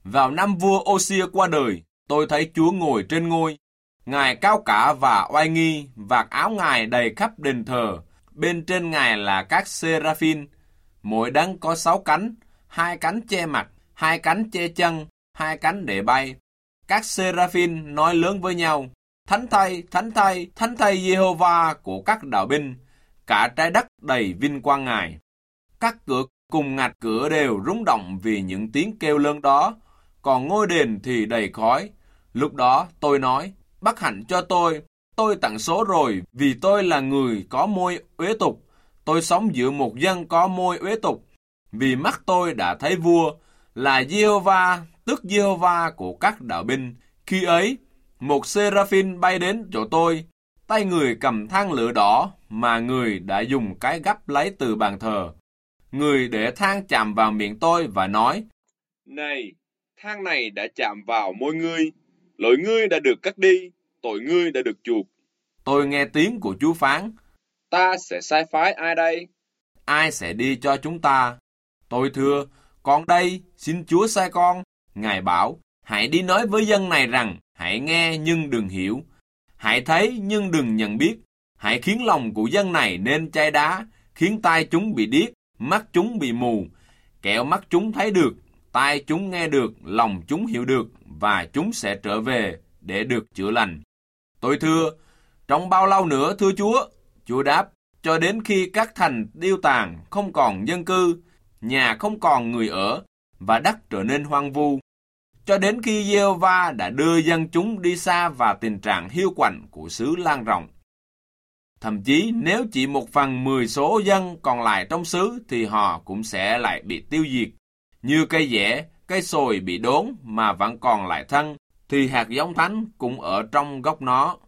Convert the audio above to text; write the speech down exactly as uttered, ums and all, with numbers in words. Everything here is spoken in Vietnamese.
Vào năm vua Ô-xia qua đời, tôi thấy Chúa ngồi trên ngôi. Ngài cao cả và oai nghi, vạt áo Ngài đầy khắp đền thờ. Bên trên Ngài là các seraphim, mỗi đấng có sáu cánh, hai cánh che mặt, hai cánh che chân, hai cánh để bay. Các seraphim nói lớn với nhau: Thánh thay, thánh thay, thánh thay Giê-hô-va của các đạo binh, cả trái đất đầy vinh quang Ngài. Các cửa cùng ngạch cửa đều rung động vì những tiếng kêu lớn đó, còn ngôi đền thì đầy khói. Lúc đó tôi nói: Bất hạnh cho tôi, tôi tận số rồi, vì tôi là người có môi uế tục. Tôi sống giữa một dân có môi uế tục, vì mắt tôi đã thấy vua, là Giê-hô-va, tức Giê-hô-va của các đạo binh. Khi ấy, một seraphim bay đến chỗ tôi, tay người cầm than lửa đỏ mà người đã dùng cái gấp lấy từ bàn thờ. Người để than chạm vào miệng tôi và nói: Này, than này đã chạm vào môi ngươi, lỗi ngươi đã được cắt đi, tội ngươi đã được chuộc. Tôi nghe tiếng của Chúa phán: Ta sẽ sai phái ai đây? Ai sẽ đi cho chúng ta? Tôi thưa: Con đây, xin Chúa sai con. Ngài bảo: Hãy đi nói với dân này rằng, hãy nghe nhưng đừng hiểu, hãy thấy nhưng đừng nhận biết. Hãy khiến lòng của dân này nên chai đá, khiến tai chúng bị điếc, mắt chúng bị mù, kẻo mắt chúng thấy được, tai chúng nghe được, lòng chúng hiểu được, và chúng sẽ trở về để được chữa lành. Tôi thưa: Trong bao lâu nữa thưa Chúa? Chúa đáp: Cho đến khi các thành điêu tàn, không còn dân cư, nhà không còn người ở, và đất trở nên hoang vu. Cho đến khi Giê-hô-va đã đưa dân chúng đi xa và tình trạng hiu quạnh của xứ lan rộng. Thậm chí nếu chỉ một phần mười số dân còn lại trong xứ thì họ cũng sẽ lại bị tiêu diệt. Như cây dẻ, cây sồi bị đốn mà vẫn còn lại thân, thì hạt giống thánh cũng ở trong gốc nó.